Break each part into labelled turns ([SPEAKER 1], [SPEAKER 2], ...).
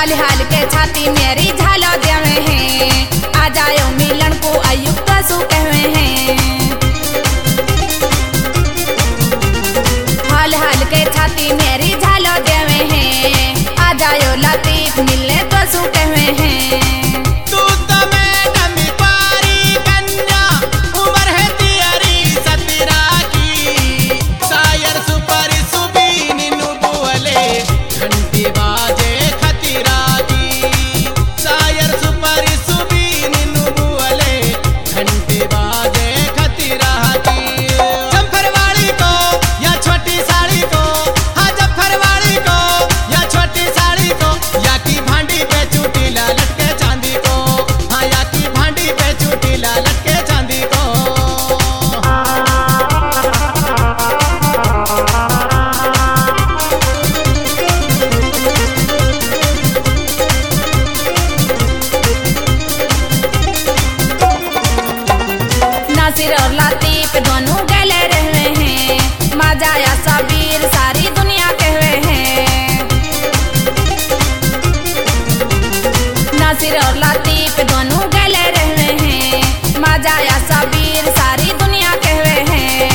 [SPEAKER 1] हाल हाल के छाती मेरी झालो देवे हैं, आ जायो मिलन को आयुक्त सु कहवे हैं। हाल हाल के छाती मेरी झालो देवे हैं, आ जायो लतीफ मिलने तो सु कहवे हैं। नासिर और लतीफ दोनों गले रहे हैं, मजा या सबीर सारी दुनिया कहवे हैं। नासिर और लतीफ दोनों गले रहे हैं, मजा या सबीर सारी दुनिया कहवे हैं।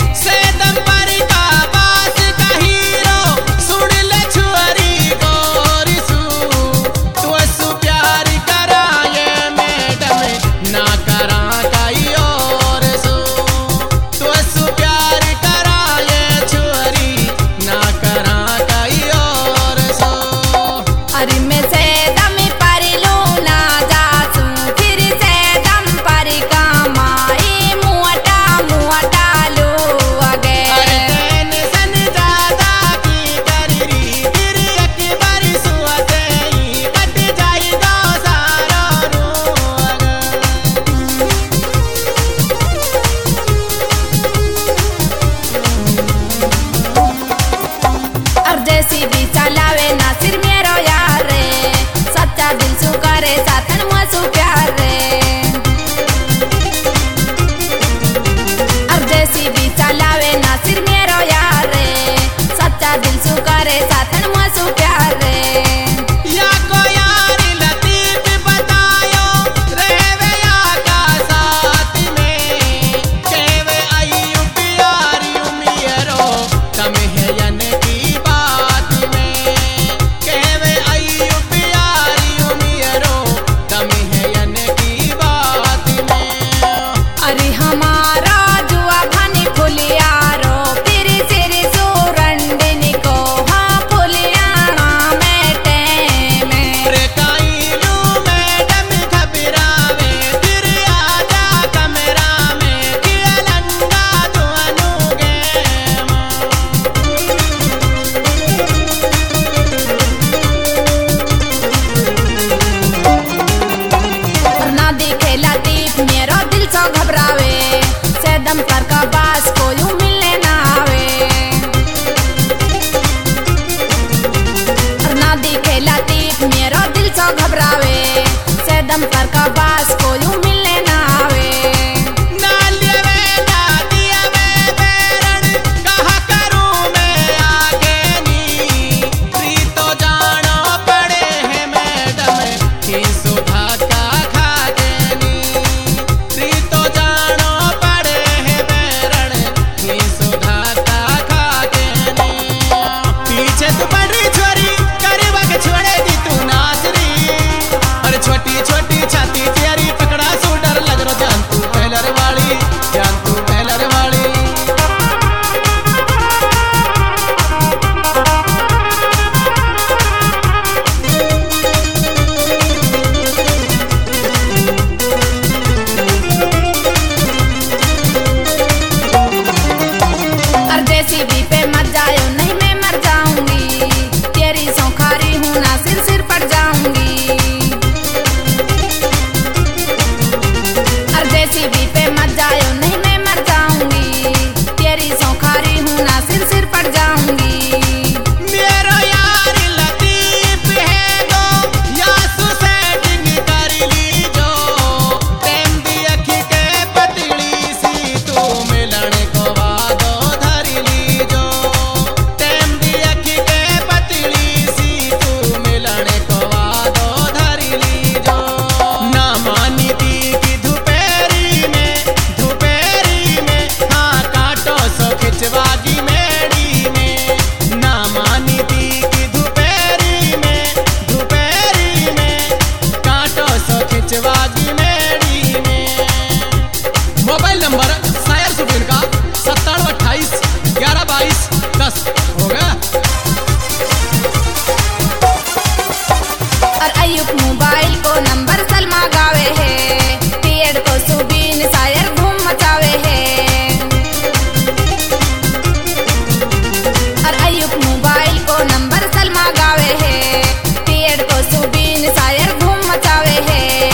[SPEAKER 1] भी चलावे नासिर मेरो यार रे, सच्चा दिल सु करे साथन मसु प्यार रे। अब जैसी भी चलावे नासिर मेरो यार रे, सच्चा दिल सु करे साथन मसु प्यार रे।
[SPEAKER 2] या को यार लतीफ बतायो रहवे या का साथ में, कहवे आयु प्यारी उमियरो तम है यन की
[SPEAKER 1] सेदम पर का बास को यूं मिलने ना आवे, और ना दिखे लतीफ मेरो दिल सो घबरावे। सेदम पर का बास को यूं मिलने ना आवे।
[SPEAKER 2] ना लेवे ना दियावे बेरण, कहा करूं मैं आगे नी, प्रीतो जानो पड़े हैं मैडम ही सुधा का खागे नी। प्रीतो जानो छोटी छोटी छाती तेरी
[SPEAKER 1] अयुब मोबाइल को नंबर सलमा गावे है, पीएड को सुबीन शायर धूम मचावे है। और अयुब मोबाइल को नंबर सलमा गावे है, पीएड को सुबीन शायर धूम मचावे है।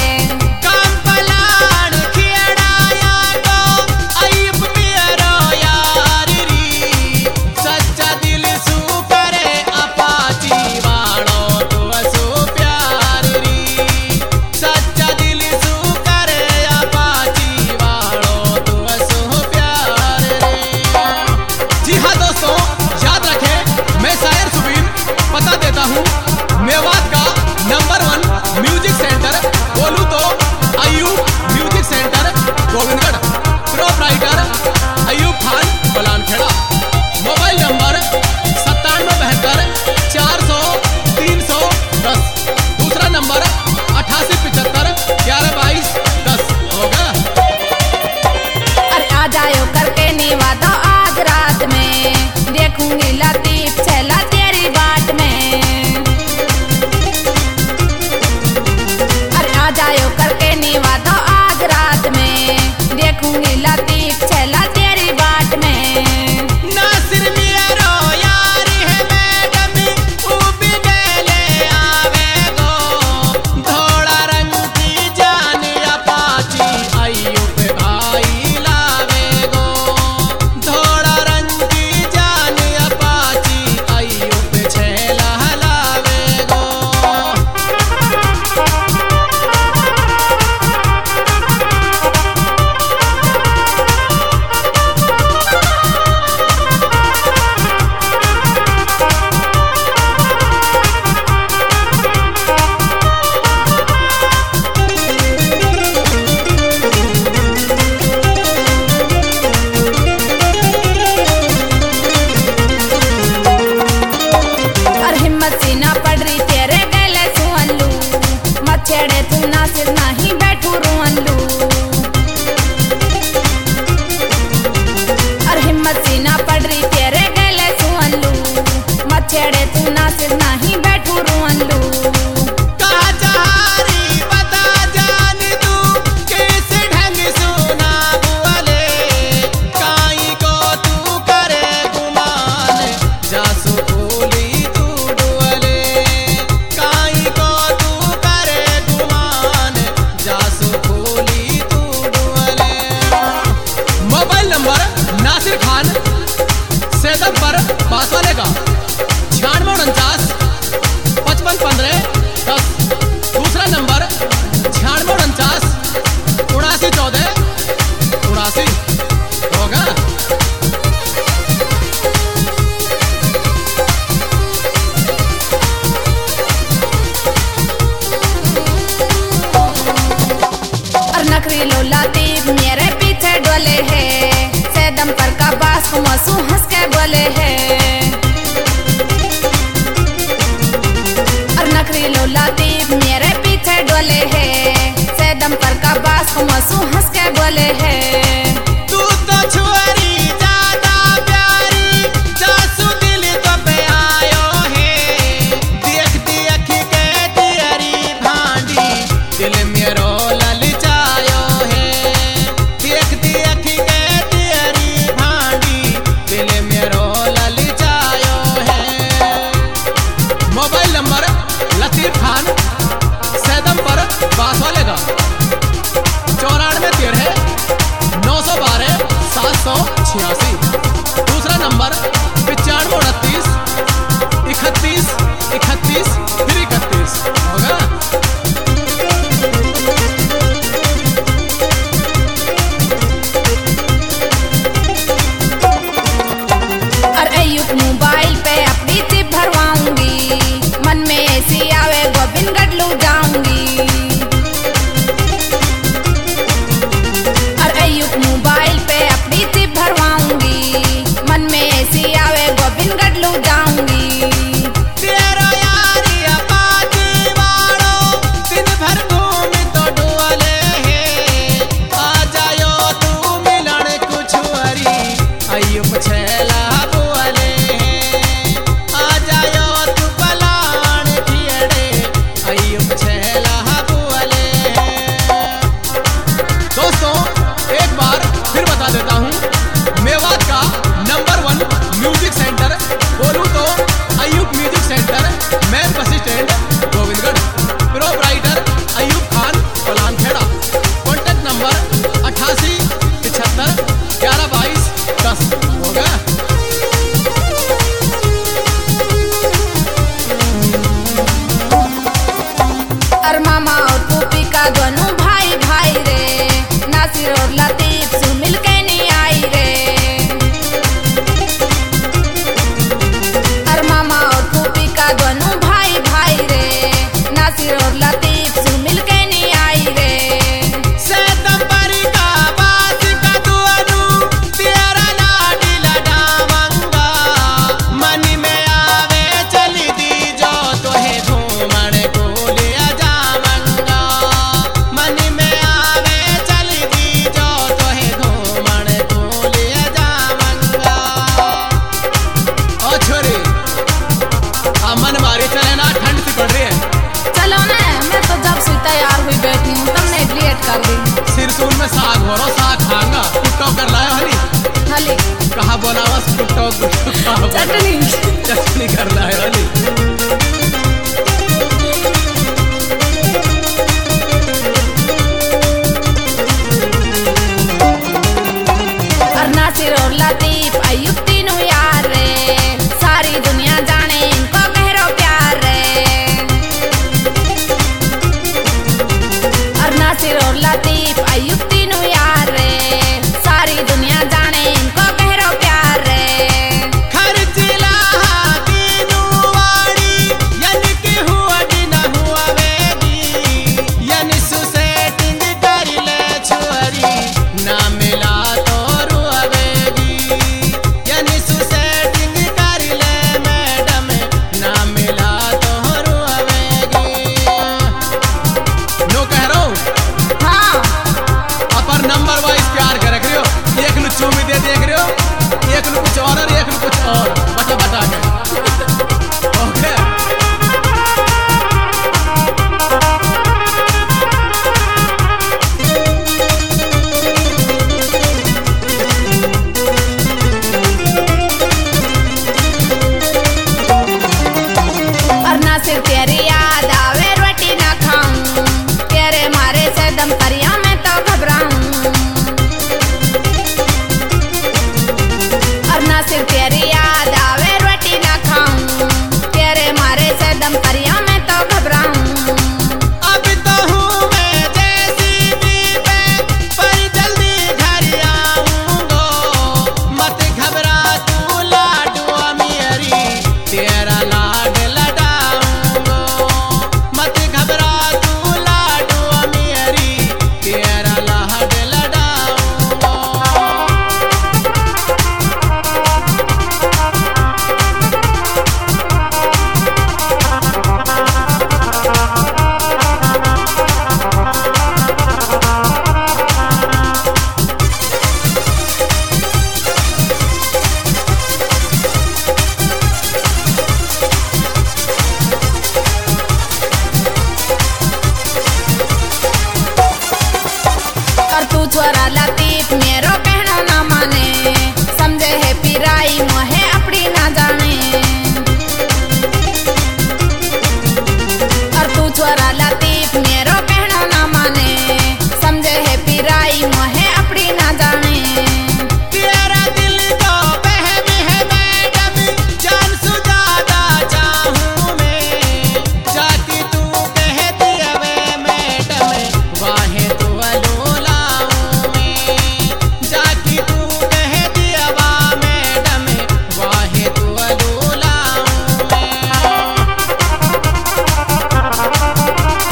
[SPEAKER 2] मेवात का नंबर 1 म्यूजिक सेंटर बोलूं तो Ayub music centre Govindgarh, proprietor Ayub Khan Balankheda. Mobile number 9772 400 310। दूसरा नंबर 8875 1122 10 होगा।
[SPEAKER 1] अरे आ जाओ करके निवादा आज रात में, देखूंगी लतीफ छैला तेरी बाट में। जायो करके निवादा आज रात में, देखूंगी लतीफ छैला तेरी बाट में।
[SPEAKER 2] नासिर मेरो यार है मैडम, वो भी ले आवेगो, धोला रंग की जान अपाची अयूब भाई लावेगो, धोला रंग की जान अपाची अयूब छैला लावेगो।
[SPEAKER 1] छेड़े तू नासिर नहीं बैठू रोअनलू, और हिम्मत सी ना पड़ रही तेरे गले सुअनलू, मत छेड़े तू नासिर नहीं बैठू रोअनलू।
[SPEAKER 2] कहा चारी बता जान तू किस ढंग सुना बुआले, काई को तू करे गुमान जासू बोली तू डुअले, काई को तू करे जासू बोली तू डुअले। मोबाइल नंबर नासिर खान सेदम पर पास वाले का 9649 5515 10। दूसरा नंबर 9649 7914 79 होगा।
[SPEAKER 1] नखरी लो लतीफ मेरे पीछे डोले है, सेदम पर का बास को मसू हंस के बोले है। और नखरी लो लतीफ मेरे पीछे डोले है, सेदम पर का बास को मसू हंस के बोले है।
[SPEAKER 2] तू तो छुअरी ज्यादा प्यारी जासू दिल तो पे आयो है, देख देख के तेरी भांडी दिल मेरो ललचायो है, देख देख के तेरी भांडी दिल मेरो ललचायो है। मोबाइल नंबर लतीफ खान सेदम पर बास वाले का 9413 912 786। दूसरा नंबर 9529 31 31 फिर 31 होगा।
[SPEAKER 1] और अयुब मोबाइल पे अपनी चिप भरवाऊंगी, मन में ऐसी आवे गोविंदगढ़ लू जाऊंगी। और अयुब मोबाइल पे अपनी चिप भरवाऊंगी, मन में ऐसी आवे गोविंदगढ़ लू जाऊंगी।
[SPEAKER 2] तेरा यारी अपाची वालों दिन भर घूम तो डुअले है, आ जायो तू मिलन कुछ हरी अयुब छैला बुअले है, आ जायो तू पलाण खियड़े
[SPEAKER 1] और मामा और फूफी का दोनों भाई भाई रे, नासिर और लतीफ सु मिल के नहीं आई रे। और मामा और फूफी का दोनों भाई भाई रे, नासिर और लतीफ सु मिल के नहीं आई रे।
[SPEAKER 2] सितंबर का बात का दुआरू तेरा लाडी लडावंगा, मन में आवे चली दी जो तोहे घूमण को लिया जावंगा, मन में आवे चली दी जो तोहे घूमण को लिया जावंगा। ओ छोरी आ मन मारी चले ना, ठंड सी पड़ रही है।
[SPEAKER 1] चलो ना, मैं तो जब से तैयार हुई बैठी हूँ, तुमने लेट कर दी।
[SPEAKER 2] सिरसूर में साग हो रहा, साग खांगा कुट्टो कर लाया हली।
[SPEAKER 1] हली
[SPEAKER 2] कहा बनावा कुट्टो
[SPEAKER 1] चटनी
[SPEAKER 2] चटनी कर लाया हली।
[SPEAKER 1] और नासिर और लतीफ अयुब तीनों यार रे, सारी दुनिया जाने इनको गहरो प्यार रे। और नासिर और लतीफ अयुब तीनों यार रे, सारी दुनिया जाने इनको गहरो प्यार रे।
[SPEAKER 2] खर्चिला तीनों वाड़ी यानी कि हुआ कि न हुआ वेगी, यानी सुसेटिंग कर ले छोरी ना मिला तो रुआवेगी, यानी सुसेटिंग कर ले मैडम ना मिला तो रुआवेगी। नो कह रहा हूँ
[SPEAKER 1] हाँ
[SPEAKER 2] अपर नंबर वाइज प्यार कर रहे हो, एक नु चूमी दे देख रहे हो, एक नु कुछ और एक नु कुछ और बता बता के ओके।
[SPEAKER 1] और नासिर तेरी याद आवे रोटी ना खाऊं, तेरे मारे से दम करिया मैं तो घबराऊं। और नासिर तेरी याद आवे रोटी ना खाऊं, तेरे मारे से दम करिया मैं तो घबराऊं।
[SPEAKER 2] अब तो हूँ मैं JCB पे, पर जल्दी घर आऊंगा, मत घबरा तू लाडुआ मेरी, तेरा लाड लडाऊंगा, मत घबरा तू लाडुआ मेरी, तेरा लाड लडाऊंगा।
[SPEAKER 1] और तू छोरा लतीफ मेरो कहना ना माने, समझे है पिराई मोहे अपनी ना जाने। और तू छोरा लतीफ मेरो कहना ना माने, समझे है पिराई मोहे अपनी ना जाने।
[SPEAKER 2] तेरा दिल तो बहम है मैडम, जान से ज्यादा चाहूं मैं, जाती तू कहती हवे मैडम, वाहे तू अलोलाऊं मैं, जाती तू कहती हवा मैडम, वाहे तू अलोलाऊं मैं।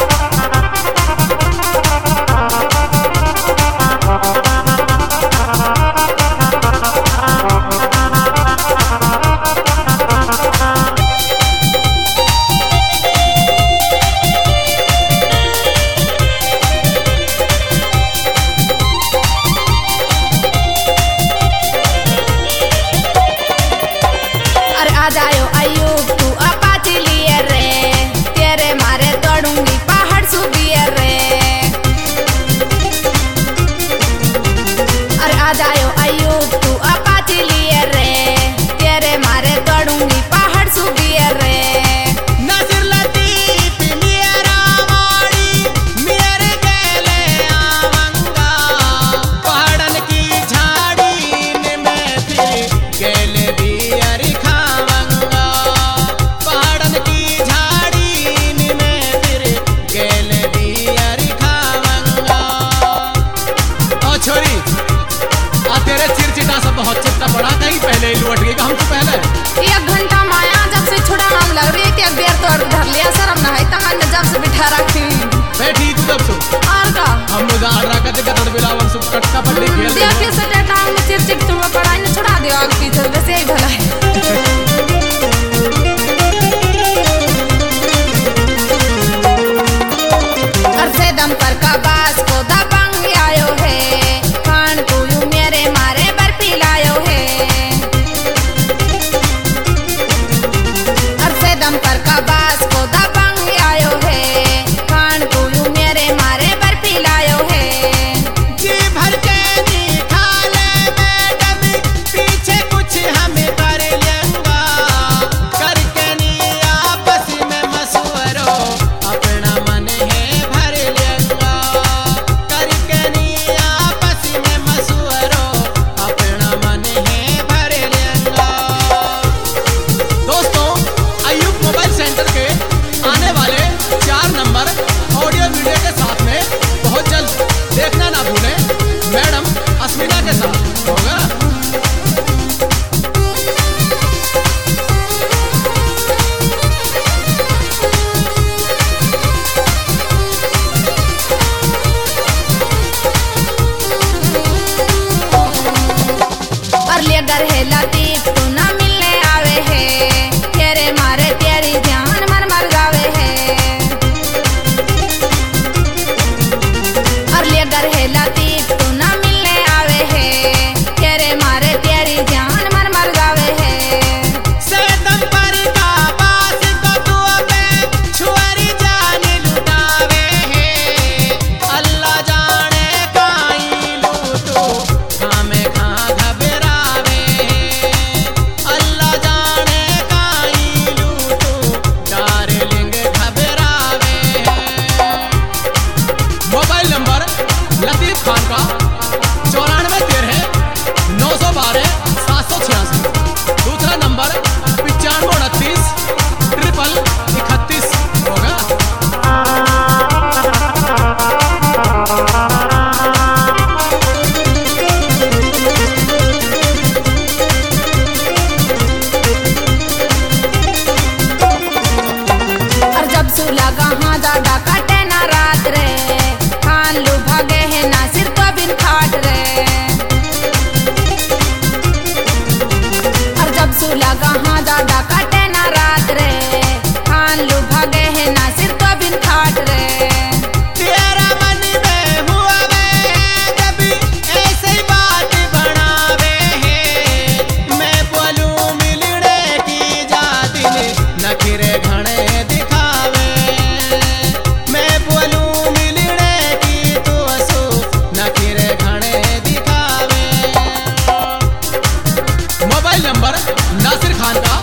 [SPEAKER 1] से बिठा रखी
[SPEAKER 2] बैठी तू तब सो
[SPEAKER 1] और का
[SPEAKER 2] हम उधार रखा थे कतड़ बिलावन सब कटका पल्ले खेल
[SPEAKER 1] दिया के सटे टांग में चिर चिर तुम पढ़ाई न छुड़ा दियो आगे पीछे वैसे ही भला है अरसे दम पर का बास को दबंग आयो है खान को यूं मेरे मारे बर्फी लायो है अरसे दम पर का बास को दबंग आयो है खान को यूं मेरे मारे बर्फी लायो है
[SPEAKER 2] जी भर के नी खा ले मैडम पीछे कुछ हमें कर लेंगा करके नी आपस में मशवरो अपना मन है भर लेंगा करके नी आपस में मशवरो अपना मन है भर लेंगा। दोस्तों अयूब मोबाइल सेंटर के आने वाले 4 नंबर ऑडियो वीडियो के साथ में बहुत जल्द देखना ना भूलें मैडम अस्मिना के साथ होगा।
[SPEAKER 1] और ले अगर है लतीफ तू ना मिलने आवे है तेरे मारे तेरी जान मर मर जावे है और ले अगर है लतीफ तू ना मिलने आवे है तेरे मारे तेरी जान मर मर जावे है
[SPEAKER 2] सेदम पर का बास को तू अबे छुअरी जान लुटावे है अल्लाह जाने काई लूटो हमें खा घबरावे अल्लाह जाने काई लूटो डार्लिंग घबरावे। मोबाइल नंबर लतीफ खान का 9413 912 786। दूसरा नंबर 9529 3131 होगा।
[SPEAKER 1] और जब सु लगा हाँ ज्यादा कटे ना रात रे खान लू भागे है ना सिर को बिन खाट रे और जब सु लगा हाँ ज्यादा कटे ना रात रे खान लू भागे है ना सिर को बिन खाट रे
[SPEAKER 2] तेरा मन में हुआ वे जब ऐसे बात बनावे है मैं बोलूं मिलने की जाती नखरे घने दिखावे मैं बोलूं मिलने की तो असो नखरे घने दिखावे। मोबाइल नंबर नासिर खान का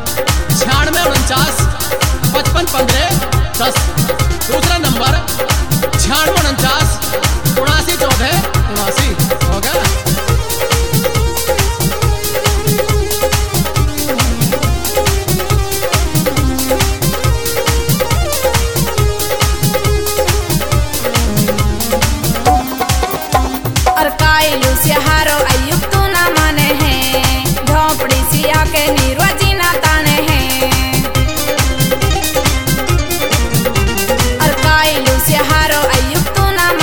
[SPEAKER 2] 9649 5515 10। दूसरा नंबर 9649 7914 79 होगा।
[SPEAKER 1] और कायलू से हारो अयुब तू ना माने है झोपड़ी सी आके नीरवजी ना ताने है और कायलू से हारो अयुब तू ना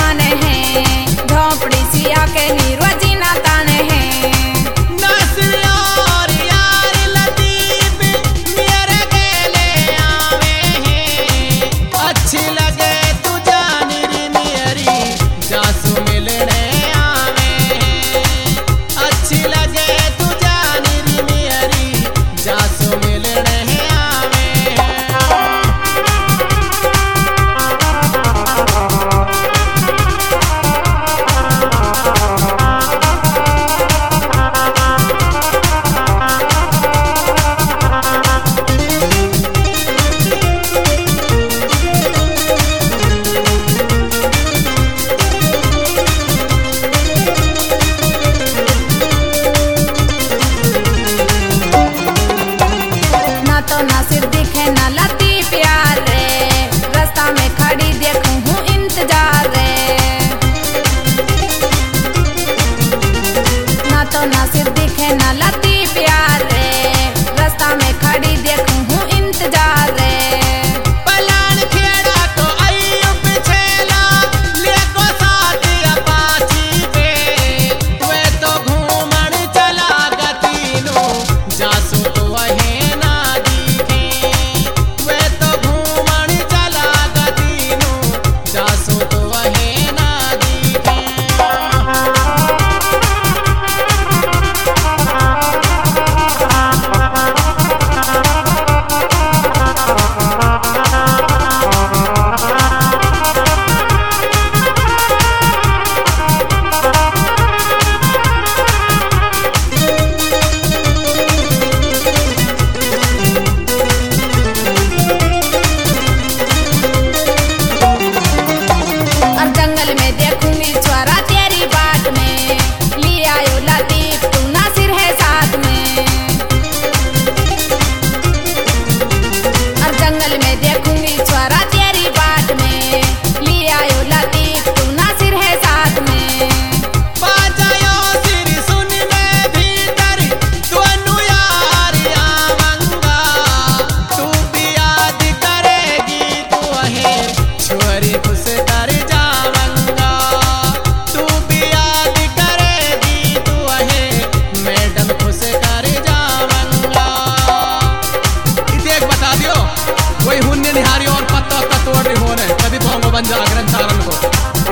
[SPEAKER 2] करी खुश कर जावंगा। तू भी याद करेगी तू है मैडम खुश कर जावंगा। इसे एक बता दियो कोई हुन्ने निहारी और पत्ता तत्व होने कभी पाऊंगा बन जा ग्रंथारन को।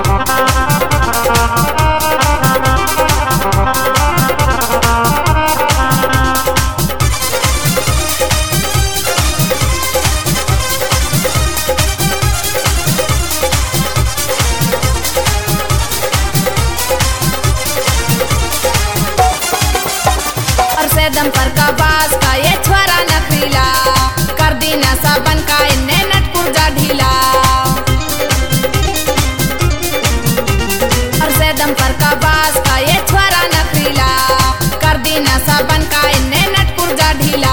[SPEAKER 1] दम पर का बास का ये छोरा नखरीला कर दी नशा बन का इन्हें नटपुर जा ढीला। और से दम पर का बास का ये छोरा नखरीला कर दी नशा बन का इन्हें नटपुर जा ढीला।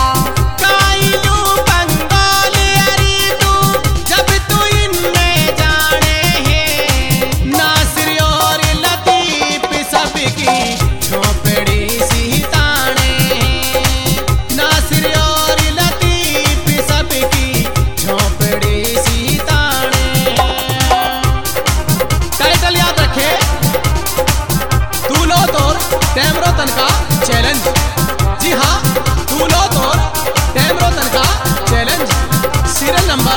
[SPEAKER 2] टेमरोतन का चैलेंज, जी हाँ तू लो तो टेमरोतन का challenge. Serial number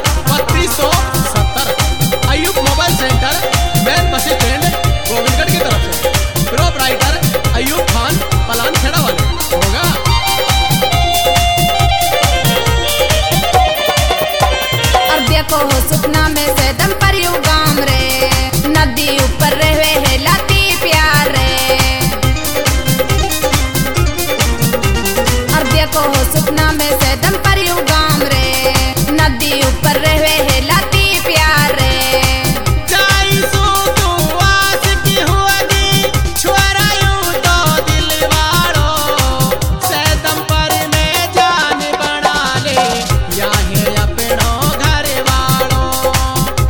[SPEAKER 2] 3270 Ayub mobile centre main bus stand Govindgarh की तरफ से। प्रोप राइटर अयूब खान पलान खेड़ा वाले होगा।
[SPEAKER 1] और देखो हो सपना में से दम पर यू गाम रे नदी ऊपर रहे है लाती प्यार रे। देखो हो सपना में से दम पर यू गाम रे नदी ऊपर रहे है लाती प्यार रे।
[SPEAKER 2] जाई सो तू आस की होगी छोरा यूं तो दिल वालो से दम पर में जान बना ले या है अपनो घर वालो।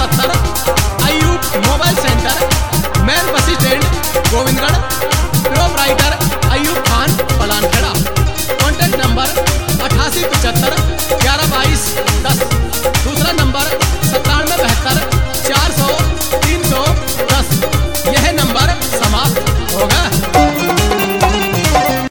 [SPEAKER 2] 70